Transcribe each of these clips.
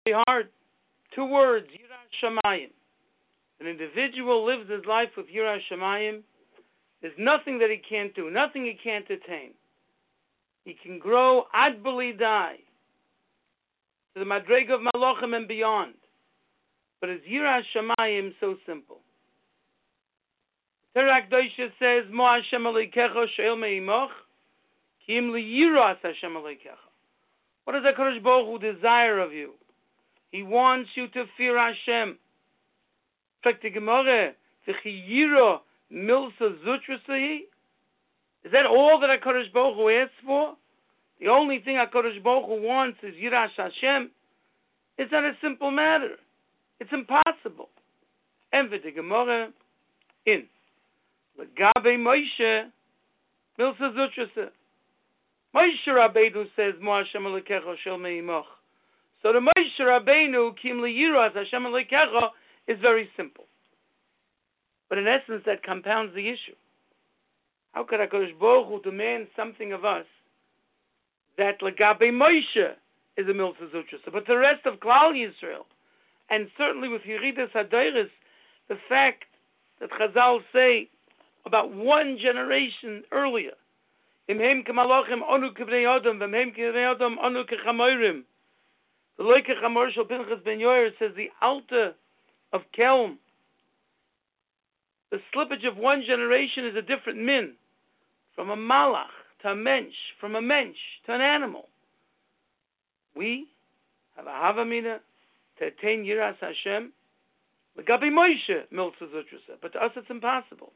very hard. Two words, Yiras Shamayim. An individual lives his life with Yiras Shamayim. There's nothing that he can't do, nothing he can't attain. He can grow ad b'lidai to the Madrega of Malachim and beyond. But is Yiras Shamayim so simple? Torah Kedosha says, Mo Hashem Elokecha she'el me'imoch, ki im liyiras Hashem Elokecha. What does HaKadosh Baruch Hu desire of you? He wants you to fear Hashem. Fragt die Gemara, v'chi yira milsa zutrasahi? Is that all that HaKadosh Baruch Hu asks for? The only thing HaKadosh Baruch Hu wants is Yiras Hashem? It's not a simple matter. It's impossible. And the Gemara in Legabe Moshe milsa zutrasa. Moshe Rabbeinu says, Mo Hashem Elokecha shel me'imoch. So the Moshe Rabbeinu, Kim liyiras Hashem Elokecha, is very simple. But in essence, that compounds the issue. How could HaKadosh Baruch Hu demand something of us that Legabe Moshe is a milsa zutrasa, but the rest of Klal Yisrael, and certainly with Yeridas Hadoros, the fact that Chazal say about one generation earlier, Imhem kemalachim onu kebnei adam, v'imhem kebnei adam onu kechamorim. The Loike Chamor Shel Pinchas Ben Yoyer says the Alta of Kelm, the slippage of one generation is a different min, from a malach to a mensch, from a mensch to an animal. We have a havamina to attain Yiras Hashem, Legabi Moshe milsa zutrasa, but to us it's impossible.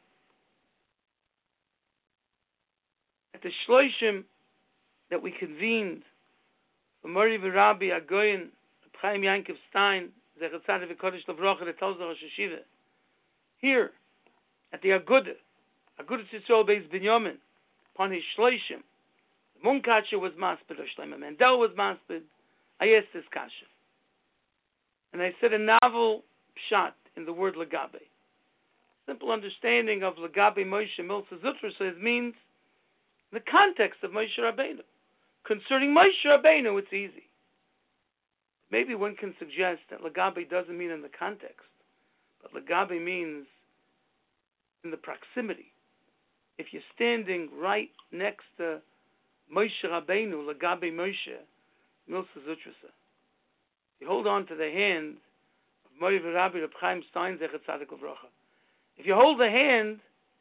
At the Shloshim that we convened, for Mori V'Rabbi Agoyin, Chaim Yankov Stein, Zecher Tzadik V'Kodesh L'Vrocha, the Telzer Rosh Hashiva, here at the Agudah Yisrael Beis Binyamin, upon his Shloshim, the Munkacher was maspid, or Shlomo Mendel was maspid. I asked this kasha, and I said a novel pshat in the word Legabe. Simple understanding of Legabe Moshe milsa zutrasa means the context of Moshe Rabbeinu. Concerning Moshe Rabbeinu, it's easy. Maybe one can suggest that Legabe doesn't mean in the context, but Legabe means in the proximity. If you're standing right next to Moshe Rabbeinu, Legabe Moshe, milsa zutrasa, you hold on to the hand of Mori V'Rabbi Reb Chaim Stein, Zecher Tzadik L'Vrocha. If you hold the hand,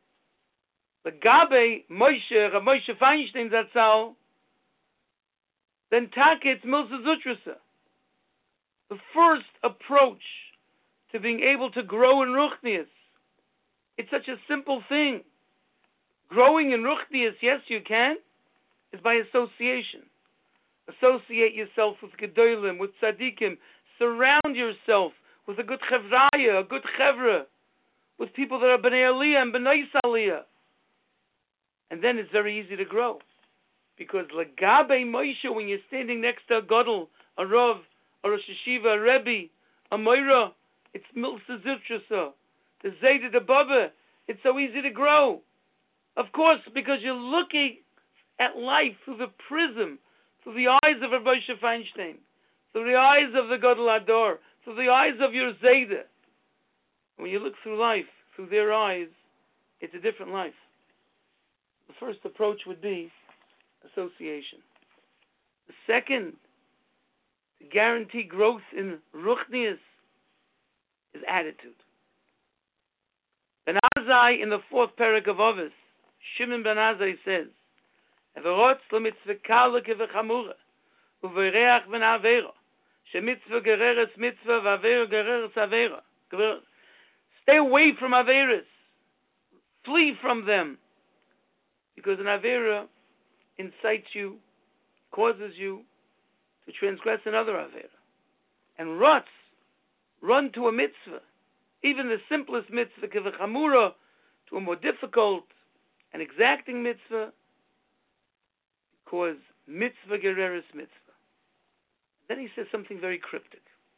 Legabe Moshe, Rav Moshe Feinstein Zatzal, then Taka, it's milsa zutrasa. The first approach to being able to grow in Ruchnius. It's such a simple thing. Growing in Ruchnius, yes you can, is by association. Associate yourself with Gedolim, with Tzadikim. Surround yourself with a good Chevraya, a good Chevra, with people that are B'nai Aliyah and B'nai Aliyah. And then it's very easy to grow. Because Legabe Moshe, when you're standing next to a Gadol, a Rav, a Rosh Hashiva, a Rebbe, a Moira, it's milsa zutrasa. The Zayda, the Baba, it's so easy to grow. Of course, because you're looking at life through the prism, through the eyes of Rav Moshe Feinstein, through the eyes of the Gadol Ador, through the eyes of your Zayda. When you look through life, through their eyes, it's a different life. The first approach would be association. The second, to guarantee growth in Ruchnius, is attitude. Ben Azai, in the fourth parak of Ovis, Shimon Ben Azai says, Everotz l'mitzvah kala kevechamura, uvereach ben avera, shemitzvah gereres mitzvah, v'avera gereres avera. Stay away from averas. Flee from them. Because an avera incites you, causes you to transgress another avera. And run to a mitzvah, even the simplest mitzvah, kevechamura, to a more difficult and exacting mitzvah, because mitzvah gereres mitzvah. Then he says something very cryptic.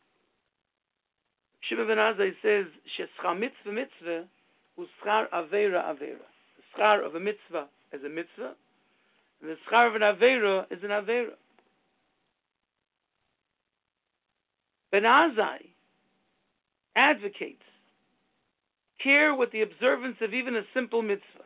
Shimon Ben Azai says, Sheschar mitzvah mitzvah, uschar avera avera. The schar of a mitzvah is a mitzvah, and the schar of an avera is an avera. Ben Azai advocates care with the observance of even a simple mitzvah.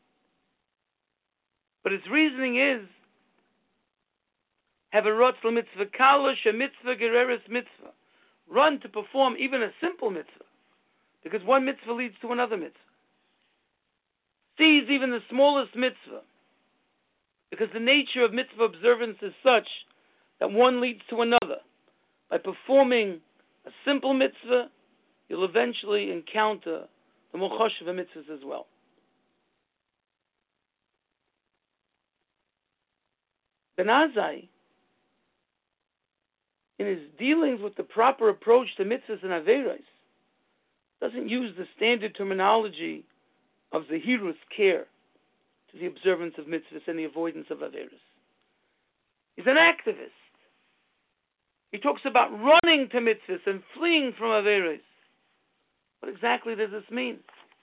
But his reasoning is, have a rotz mitzvah kala mitzvah gereres mitzvah. Run to perform even a simple mitzvah, because one mitzvah leads to another mitzvah. Seize even the smallest mitzvah, because the nature of mitzvah observance is such that one leads to another. By performing a simple mitzvah, you'll eventually encounter the more choshev mitzvahs as well. Ben Azai, in his dealings with the proper approach to mitzvahs and averos, doesn't use the standard terminology of zehirus, care, to the observance of mitzvahs and the avoidance of averos. He's an activist. He talks about running to mitzvahs and fleeing from averos. What exactly does this mean?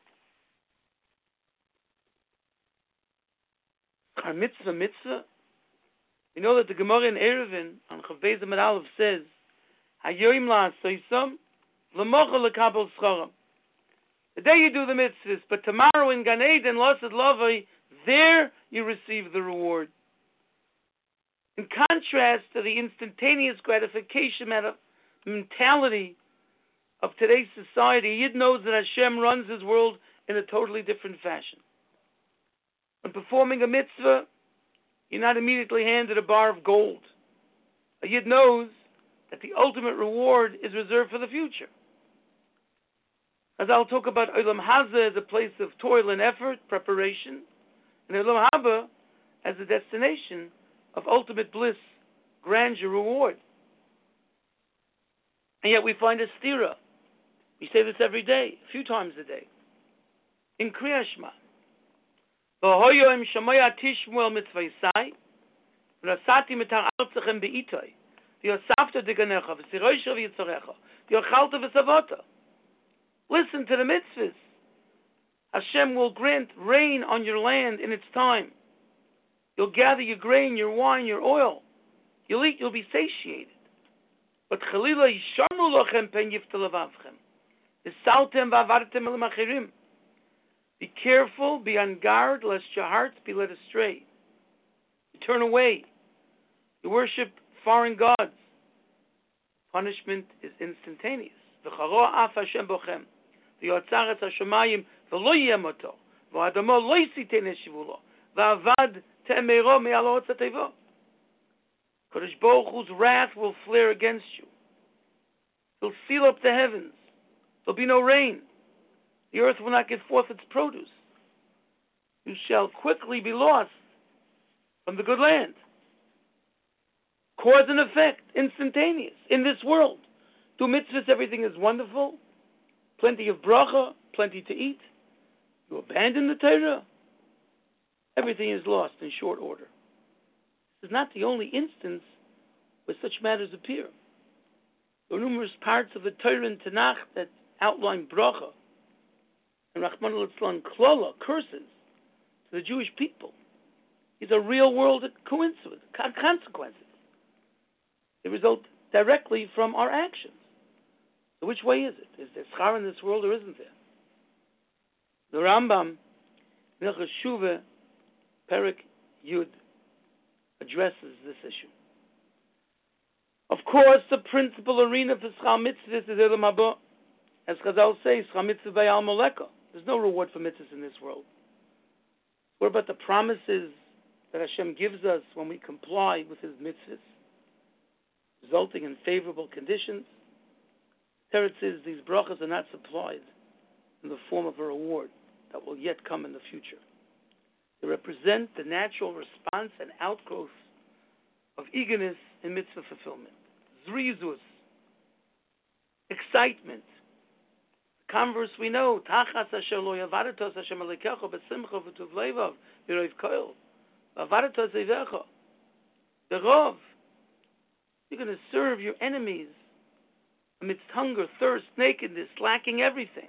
Our mitzvah. We know that the Gemara in Eruvin on Chav Beis Amud Aleph says, "Hayoim la'asoisam, l'mocha lekabel scharam." The day you do the mitzvahs, but tomorrow in Gan Eden, Lasad Lavai, there you receive the reward. In contrast to the instantaneous gratification mentality of today's society, Yid knows that Hashem runs his world in a totally different fashion. When performing a mitzvah, you're not immediately handed a bar of gold. A Yid knows that the ultimate reward is reserved for the future. As I'll talk about, Olam Hazeh as a place of toil and effort, preparation, and Olam Haba as a destination of ultimate bliss, grandeur, reward. And yet we find a stira. We say this every day, a few times a day. In Kriya Shema, V'hoyoim shamoya tishmuel mitzvaysai, v'nasati mitar artzachem be'itoi, v'yosafta deganecha, v'siroisha v'yitzorecha, v'yochalta v'savota. Listen to the mitzvahs. Hashem will grant rain on your land in its time. You'll gather your grain, your wine, your oil. You'll eat, you'll be satiated. But chalila yisharmu lochem pen yiftalavavchem. Isaltem v'avartem elamachirim. Be careful, be on guard, lest your hearts be led astray. You turn away. You worship foreign gods. Punishment is instantaneous. V'charo af Hashem bochem. V'yotzar et hashamayim v'lo yemoto. V'adamo lo yisiten eshivu lo. V'avad te'emero me'alo otzatevo. Kodesh Baruch Hu's wrath will flare against you. He'll seal up the heavens. There'll be no rain. The earth will not give forth its produce. You shall quickly be lost from the good land. Cause and effect, instantaneous, in this world. Do mitzvahs, everything is wonderful. Plenty of bracha, plenty to eat. You abandon the Torah, everything is lost in short order. This is not the only instance where such matters appear. There are numerous parts of the Torah and Tanakh that outline bracha and Rahman al-Islam klola, curses, to the Jewish people. These are real-world consequences. They result directly from our actions. So which way is it? Is there schar in this world or isn't there? The Rambam, Hilchos Shuvah, Perek Yud, addresses this issue. Of course, the principal arena for schar mitzvahs is Olam Haba. As Chazal say, schar mitzvah b'al moleka. There's no reward for mitzvahs in this world. What about the promises that Hashem gives us when we comply with His mitzvahs, resulting in favorable conditions? Teretz says these brachas are not supplied in the form of a reward that will yet come in the future. They represent the natural response and outgrowth of eagerness in mitzvah fulfillment. Zrizus, excitement. The converse we know, Tachas asher lo yavadatos Hashem alekecha b'simcha v'tuv levav v'roiv koil v'avadatos eivecha v'rov. You're going to serve your enemies amidst hunger, thirst, nakedness, lacking everything.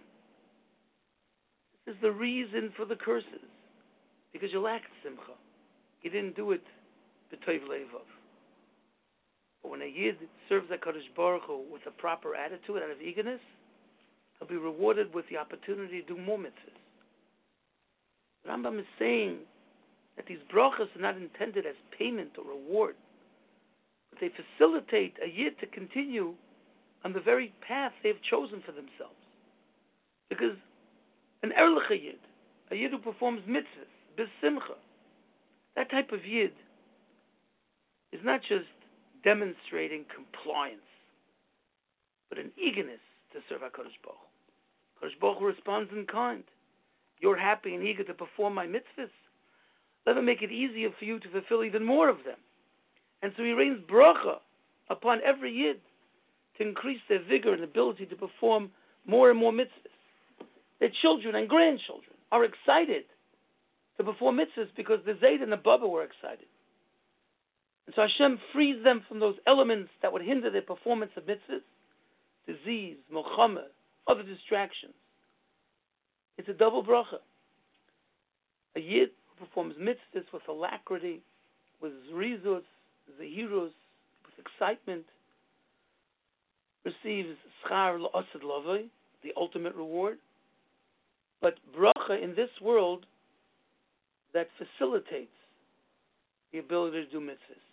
This is the reason for the curses, because you lacked simcha. You didn't do it b'toiv levav. But when a Yid serves HaKadosh Baruch Hu with a proper attitude, out of eagerness, he'll be rewarded with the opportunity to do more mitzvahs. The Rambam is saying that these brachas are not intended as payment or reward, but they facilitate a Yid to continue on the very path they've chosen for themselves. Because an Erlich Yid, a Yid who performs mitzvahs, b'simcha, that type of Yid is not just demonstrating compliance, but an eagerness to serve HaKadosh Baruch Hu. HaKadosh Baruch Hu responds in kind. You're happy and eager to perform my mitzvahs. Let me make it easier for you to fulfill even more of them. And so he rains bracha upon every Yid to increase their vigor and ability to perform more and more mitzvahs. Their children and grandchildren are excited to perform mitzvahs because the Zayd and the Baba were excited. And so Hashem frees them from those elements that would hinder their performance of mitzvahs, disease, milchama, other distractions. It's a double bracha. A Yid who performs mitzvahs with alacrity, with zrizus, zehirus, with excitement, receives schar l'asad lavai, the ultimate reward, but bracha in this world that facilitates the ability to do mitzvahs.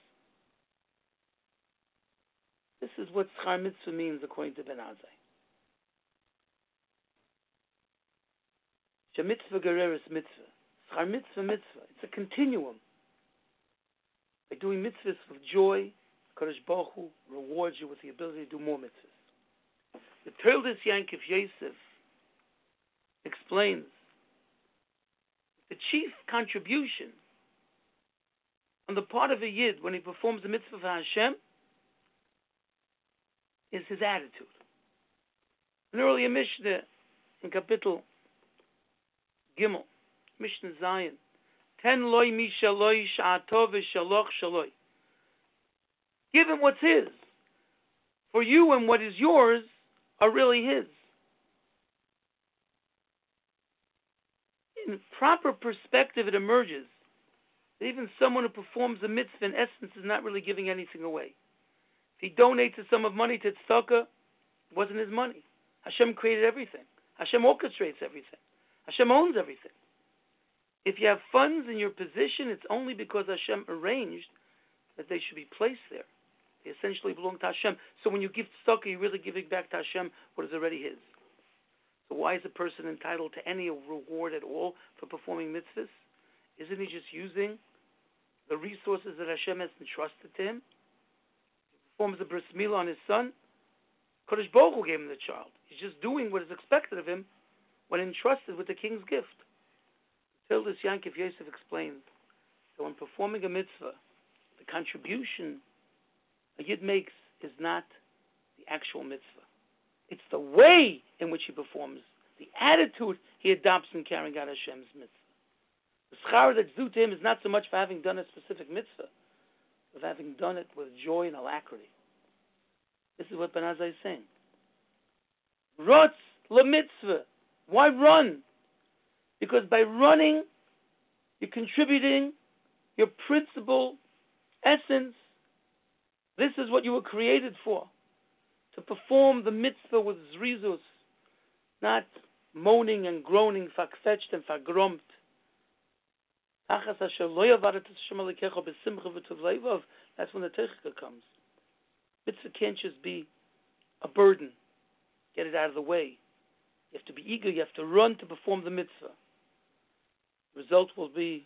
This is what schar mitzvah means according to Ben Azai. Shemitzvah gereres mitzvah. Schar mitzvah mitzvah. It's a continuum. By doing mitzvahs with joy, Kadosh Baruch Hu rewards you with the ability to do more mitzvahs. The Toldos Yankov Yosef explains the chief contribution on the part of a Yid when he performs the mitzvah for Hashem is his attitude. An earlier Mishnah in Kapitel Gimel, Mishnah Zion, Ten loy mi shaloi sha'atov v'shaloch shaloi. Give him what's his. For you and what is yours are really his. In proper perspective, it emerges that even someone who performs a mitzvah in essence is not really giving anything away. If he donates a sum of money to tzedakah, it wasn't his money. Hashem created everything. Hashem orchestrates everything. Hashem owns everything. If you have funds in your position, it's only because Hashem arranged that they should be placed there. They essentially belong to Hashem. So when you give tzedakah, you're really giving back to Hashem what is already his. So why is a person entitled to any reward at all for performing mitzvahs? Isn't he just using the resources that Hashem has entrusted to him? He performs a bris milah on his son. Kodesh Baruch Hu gave him the child. He's just doing what is expected of him when entrusted with the king's gift. Toldos Yankov Yosef explains that when performing a mitzvah, the contribution a Yid makes is not the actual mitzvah. It's the way in which he performs, the attitude he adopts in carrying out Hashem's mitzvah. The schar that's due to him is not so much for having done a specific mitzvah, but having done it with joy and alacrity. This is what Ben Azai is saying. Rotz le-mitzvah. Why run? Because by running, you're contributing your principal essence. This is what you were created for. To perform the mitzvah with zrizus, not moaning and groaning, fakfetched and fagromt. That's when the teichika comes. Mitzvah can't just be a burden. Get it out of the way. You have to be eager. You have to run to perform the mitzvah. The result will be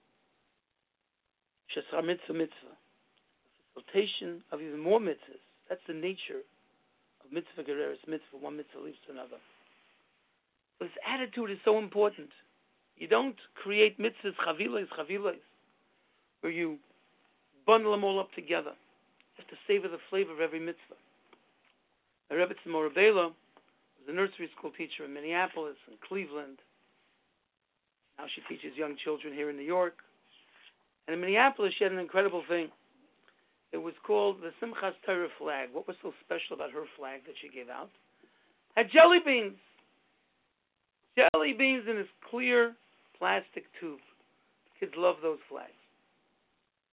shesar mitzvah mitzvah. The facilitation of even more mitzvahs. That's the nature of mitzvah gereres mitzvah. One mitzvah leads to another. But this attitude is so important. You don't create mitzvahs chavilas, where you bundle them all up together. You have to savor the flavor of every mitzvah. Rebbe Tzimor Rabbeinu was a nursery school teacher in Minneapolis and Cleveland. Now she teaches young children here in New York. And in Minneapolis, she had an incredible thing. It was called the Simchas Torah flag. What was so special about her flag that she gave out? Had jelly beans. Jelly beans in this clear plastic tube. Kids love those flags.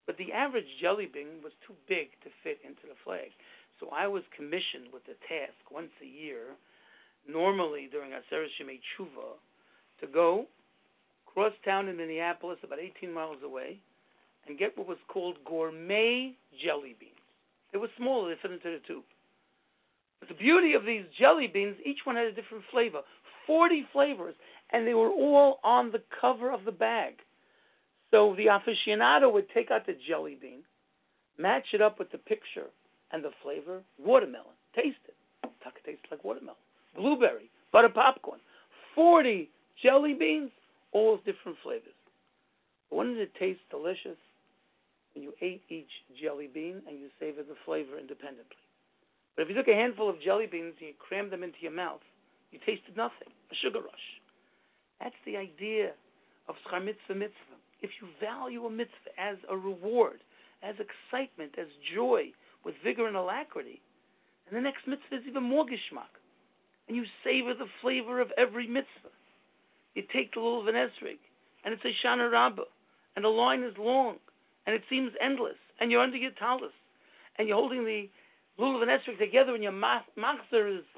But the average jelly bean was too big to fit into the flag. So I was commissioned with the task once a year, normally during Aseret Shemei Tshuva, to go cross town in Minneapolis, about 18 miles away, and get what was called gourmet jelly beans. They were smaller, they fit into the tube. But the beauty of these jelly beans, each one had a different flavor, 40 flavors, and they were all on the cover of the bag. So the aficionado would take out the jelly bean, match it up with the picture and the flavor, watermelon, taste it. It tastes like watermelon. Blueberry, butter popcorn, 40 jelly beans, all different flavors. But wouldn't it taste delicious when you ate each jelly bean and you savored the flavor independently? But if you took a handful of jelly beans and you crammed them into your mouth, you tasted nothing, a sugar rush. That's the idea of Schar Mitzvah. If you value a mitzvah as a reward, as excitement, as joy, with vigor and alacrity, and the next mitzvah is even more geschmack, and you savor the flavor of every mitzvah. You take the Lulav and Esrog, and it's a Shana Rabbah, and the line is long, and it seems endless, and you're under your talus, and you're holding the Lulav and Esrog together, and your machzor is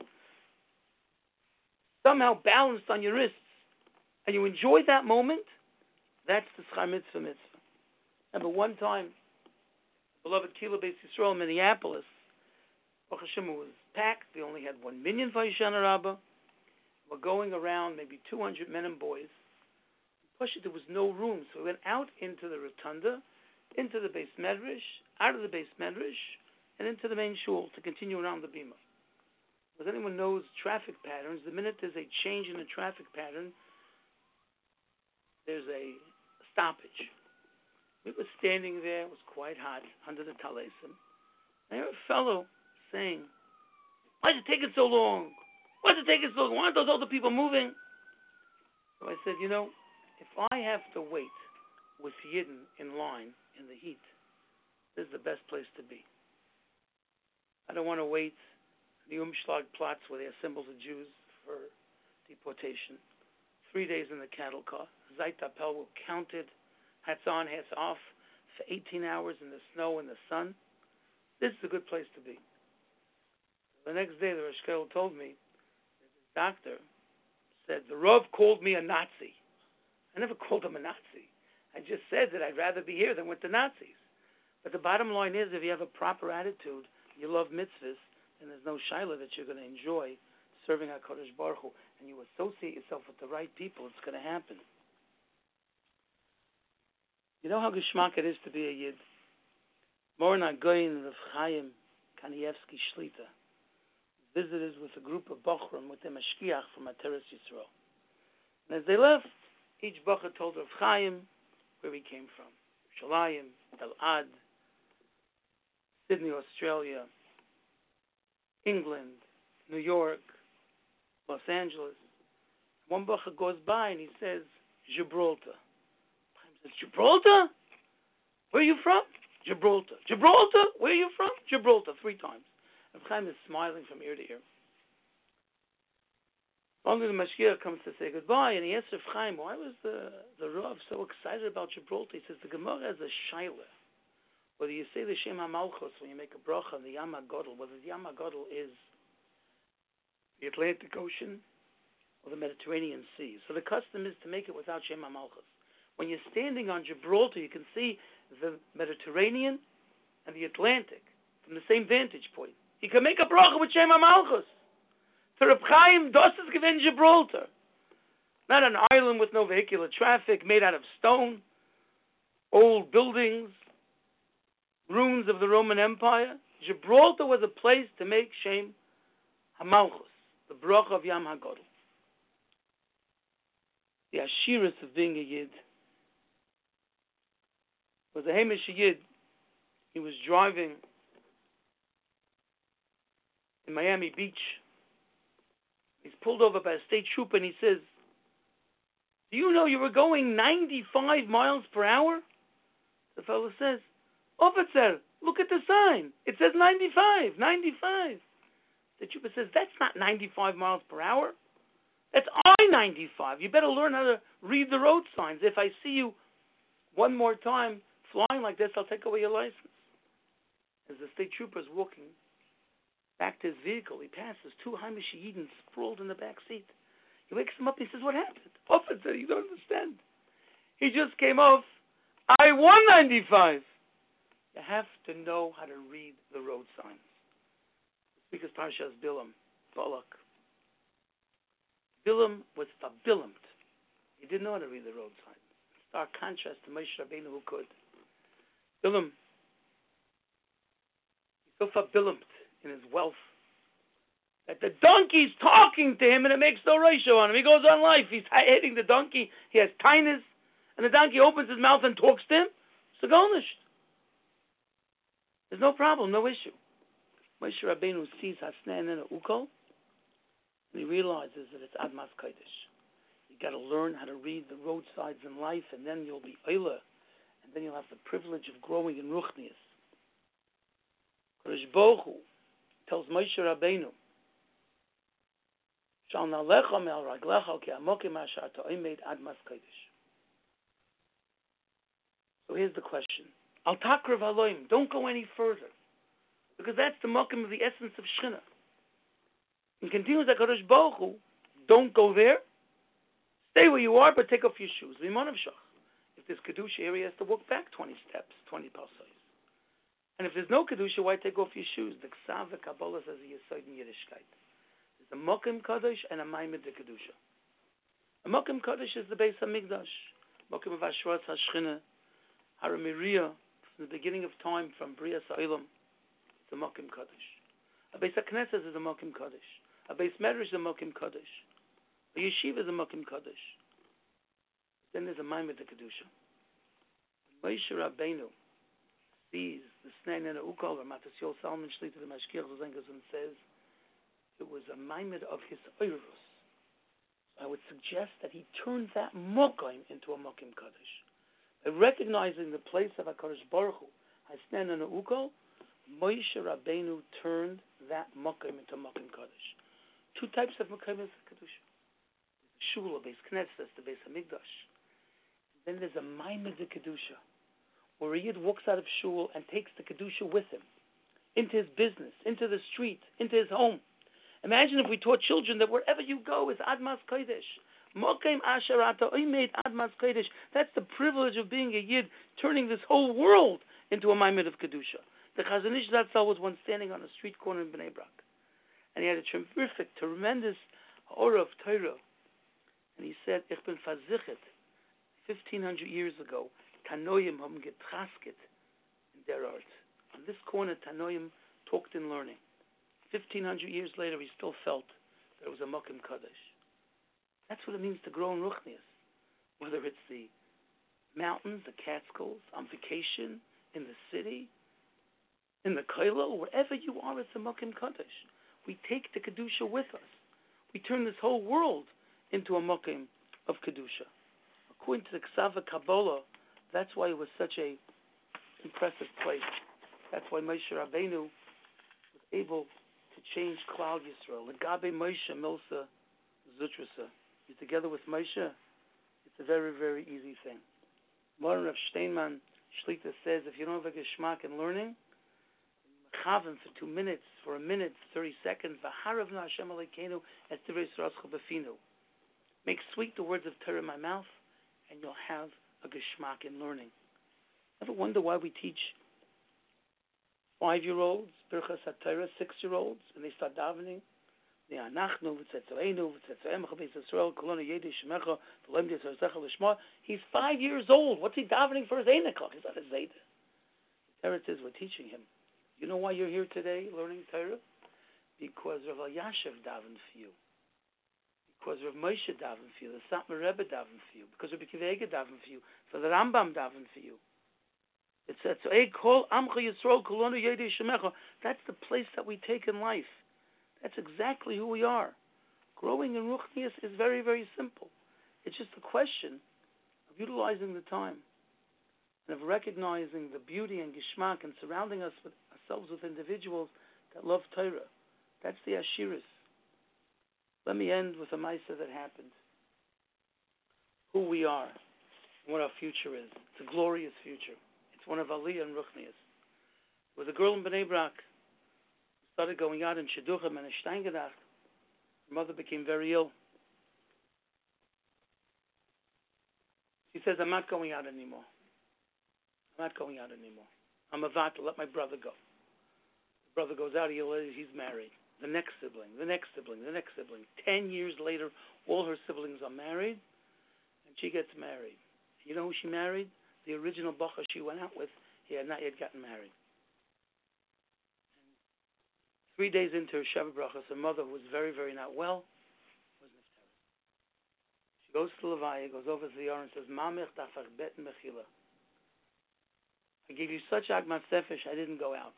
somehow balanced on your wrists, and you enjoy that moment. That's the Schar Mitzvah. Remember, one time, beloved Kila Beis Yisrael in Minneapolis, Baruch Hashem, was packed. They only had 1 million for Yishana Rabbah. We're going around, maybe 200 men and boys. There was no room, so we went out into the rotunda, into the Beis Medrash, out of the Beis Medrash, and into the main shul to continue around the bima. As anyone knows traffic patterns, the minute there's a change in the traffic pattern, there's a stoppage. We were standing there, it was quite hot, under the talesim. I heard a fellow saying, "Why is it taking so long? Why is it taking so long? Why aren't those older people moving?" So I said, if I have to wait with Yidden in line in the heat, this is the best place to be. I don't want to wait for the Umschlag plots where they assemble the Jews for deportation. 3 days in the cattle car. Zeit Appel will count it, hats on, hats off, for 18 hours in the snow and the sun. This is a good place to be. The next day, the Rosh Kollel told me that the doctor said, the Rav called me a Nazi. I never called him a Nazi. I just said that I'd rather be here than with the Nazis. But the bottom line is, if you have a proper attitude, you love mitzvahs, and there's no shaila that you're going to enjoy serving HaKadosh Baruch Hu, and you associate yourself with the right people, it's going to happen. You know how geschmack it is to be a Yid? Moran HaGoyin Rav Chaim Kanievsky Shlita visited with a group of Bochrim with their Mashkiach from Ateres Yisrael. And as they left, each Bocher told Rav Chaim where he came from. Shalayim, Elad, Sydney, Australia, England, New York, Los Angeles. One Bocher goes by and he says, Gibraltar. Chaim says, Gibraltar? Where are you from? Gibraltar. Gibraltar? Where are you from? Gibraltar, 3 times. Rav Chaim is smiling from ear to ear. Only the Mashgiach comes to say goodbye, and he asks Rav Chaim, why was the Rav so excited about Gibraltar? He says, the Gemara has a shaila. Whether you say the Shem HaMalchus when you make a bracha on the Yam HaGodel, whether the Yam HaGodel is the Atlantic Ocean or the Mediterranean Sea. So the custom is to make it without Shem HaMalchus. When you're standing on Gibraltar, you can see the Mediterranean and the Atlantic from the same vantage point. You can make a bracha with Shem HaMalchus. To Reb Chaim, das is given Gibraltar. Not an island with no vehicular traffic, made out of stone, old buildings, ruins of the Roman Empire. Gibraltar was a place to make Shem HaMalchus, the bracha of Yam HaGodel. The ashiras of being a Yid was a Hamish Yid. He was driving in Miami Beach. He's pulled over by a state trooper and he says, do you know you were going 95 miles per hour? The fellow says, Officer, look at the sign. It says 95, 95. The trooper says, that's not 95 miles per hour. That's I-95. You better learn how to read the road signs. If I see you one more time flying like this, I'll take away your license. As the state trooper is walking back to his vehicle, he passes two Haimish Yidden sprawled in the back seat. He wakes him up and he says, what happened? Officer, you don't understand. He just came off I-195. You have to know how to read the road signs. Because Parshas Bilam, Balak. Bilam was fabilamed. He didn't know how to read the road signs. Stark contrast to Moshe Rabbeinu who could. Bilam, he's so fabilamed in his wealth that the donkey's talking to him and it makes no ratio on him. He goes on life. He's hitting the donkey. He has tinnitus. And the donkey opens his mouth and talks to him. So garnished. There's no problem, no issue. Moshe Rabbeinu sees Hasnan and Ukol, and he realizes that it's Admas Kodesh. You got to learn how to read the roadsides in life, and then you'll be Eila, and then you'll have the privilege of growing in Ruchnius. Kodesh Baruch Hu tells Moshe Rabbeinu, Shal nalecha me'al raglecha ki amokim asher ta'omed Admas Kodesh. So here's the question. Al takrav haloim. Don't go any further. Because that's the mokim of the essence of Shechina. And continues that Kadosh Baruch Hu, don't go there. Stay where you are, but take off your shoes. If there's Kedusha area, he has to walk back 20 steps, 20 passos. And if there's no Kedusha, why take off your shoes? The Ksav Kabbalah says a Yesod in Yiddishkeit. There's a Mokim Kadosh and a Maimed de Kedusha. A Mokim Kadosh is the Beis HaMikdash. Mokim of Ashras HaShechina. Haramiriya, from the beginning of time, from Bria Sa'ilam, it's a Mokim Kaddish. A Beis HaKnesses is a Mokim Kaddish. A Beis Medrash is a Mokim Kaddish. A Yeshiva is a Mokim Kaddish. Then there's a Maimed de Kedusha. When Moshe Rabbeinu sees the Snei and Ukol, or Matas Yol Salman Shlita the Mashkiach Zengas and says it was a Maimed of his Eirus. I would suggest that he turned that Mokim into a Mokim Kaddish. By recognizing the place of HaKadosh Baruch Hu, Hasnan and Ukol, Moshe Rabbeinu turned that Mokim into Mokim Kaddish. Two types of Mokim is Kedusha. The Shul, the Beis Knesses, the Beis HaMikdash. Then there's a Maimed de Kedusha, where a Yid walks out of Shul and takes the Kedusha with him, into his business, into the street, into his home. Imagine if we taught children that wherever you go is Admas Kodesh. Mokim asher ata oimed Admas Kodesh. That's the privilege of being a Yid, turning this whole world into a Maimed of Kedusha. The Chazon Ish Zatzal was once standing on a street corner in Bnei Brak, and he had a terrific, tremendous aura of Torah. And he said, Ich bin versichert, 1,500 years ago, Tanoim haben getrasket in der Art. On this corner, Tanoim talked in learning. 1,500 years later, he still felt there was a Mokim Kaddish. That's what it means to grow in Ruchnius. Whether it's the mountains, the Catskills, on vacation, in the city, in the Koilo, wherever you are, it's a Mokim Kaddish. We take the Kedusha with us. We turn this whole world into a Mokim of Kedusha. According to the Ksav Kabbalah, that's why it was such a impressive place. That's why Moshe Rabbeinu was able to change Klal Yisrael. Legabe Moshe Milsa Zutrasa. You're together with Moshe, it's a very, very easy thing. Moran Rav Steinman Shlita says, if you don't have a geschmack in learning, chaven for 2 minutes, for a minute, 30 seconds, v'haravna Hashem alekeinu et divrei Yisrael b'finu. Make sweet the words of Torah in my mouth, and you'll have a geschmack in learning. Ever wonder why we teach 5-year-olds, Birchas HaTorah, 6-year-olds, and they start davening? He's 5 years old. What's he davening for his Einakach? He's not a Zayda. The Torah says we're teaching him. You know why you're here today learning Torah? Because Rav Elyashiv davened for you. Because Rav Moshe davened for you. The Satmar Rebbe davened for you. Because Rabbi Akiva Eiger davened for you. So the Rambam davened for you. It says, that's the place that we take in life. That's exactly who we are. Growing in Ruchnius is very, very simple. It's just a question of utilizing the time and of recognizing the beauty and geschmack and surrounding ourselves with individuals that love Torah. That's the Ashiris. Let me end with a Maisa that happened. Who we are and what our future is. It's a glorious future. It's It's one of Aliyah and Ruchnias. There was a girl in Bnei Brak who started going out in Shidduchim and a Steingedacht. Her mother became very ill. She says, I'm not going out anymore. I'm about to let my brother go. The brother goes out, he's married. The next sibling. 10 years later, all her siblings are married, and she gets married. You know who she married? The original bacha she went out with. He had not yet gotten married. 3 days into her Sheva Brachas, her mother was very, very not well. Was niftaris. She goes to Levaya, goes over to the Yar and says, Mamech dafach bet mechila. I gave you such agmat sefesh, I didn't go out.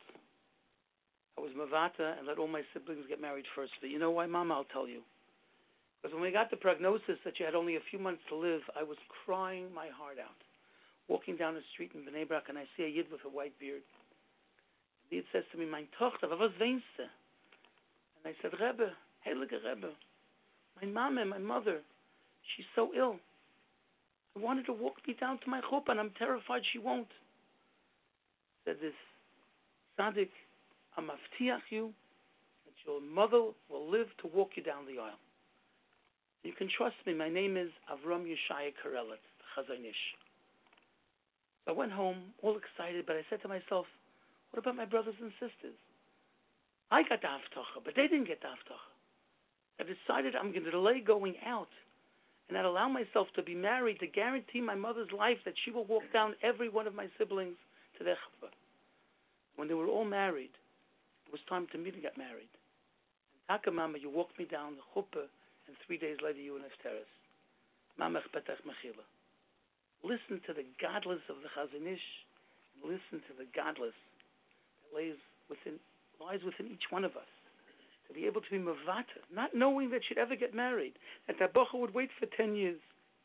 I was mavata and let all my siblings get married first. But you know why, Mama? I'll tell you. Because when we got the prognosis that you had only a few months to live, I was crying my heart out. Walking down the street in Bnei Brak, and I see a yid with a white beard. The yid says to me, Mein Tochter, was weinst du? And I said, Rebbe, Heilige Rebbe, my mama, my mother, she's so ill. I wanted to walk me down to my chuppah, and I'm terrified she won't. Said this tzaddik, I maftiach you that your mother will live to walk you down the aisle. You can trust me. My name is Avram Yeshaya Karelet, the Chazon Ish. So I went home, all excited, but I said to myself, what about my brothers and sisters? I got the haftacha, but they didn't get the haftacha. I decided I'm going to delay going out and not allow myself to be married to guarantee my mother's life that she will walk down every one of my siblings to their chuppah. When they were all married, it was time to me to get married. And Taka Mama, you walked me down the chuppah, and 3 days later you were niftaris. Mamech petach mechila. Listen to the godless of the Chazon Ish, and listen to the godless that lies within each one of us. To be able to be mavata, not knowing that she'd ever get married, that bacha would wait for 10 years.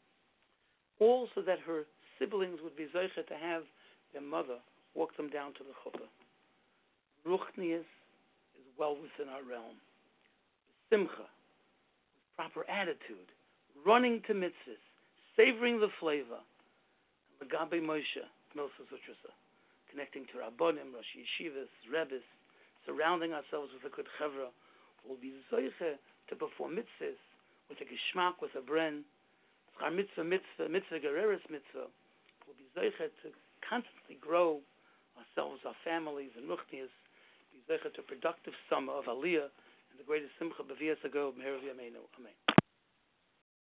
All so that her siblings would be zeicha to have their mother walk them down to the chuppah. Ruchnius is well within our realm. Simcha, with proper attitude, running to mitzvahs, savoring the flavor. L'gabe Moshe, Milsa Zutrasa, connecting to Rabbonim, Rosh Yeshivas, Rebbes, surrounding ourselves with a good chevra, will be zeicha to perform mitzvahs with a geschmack, with a bren. Our mitzvah gereres mitzvah, will be zeicha to constantly grow ourselves, our families, and ruchnias, be zeicha to productive summer of Aliyah and the greatest simcha b'vias ago, Meher V'yameinu. Amen.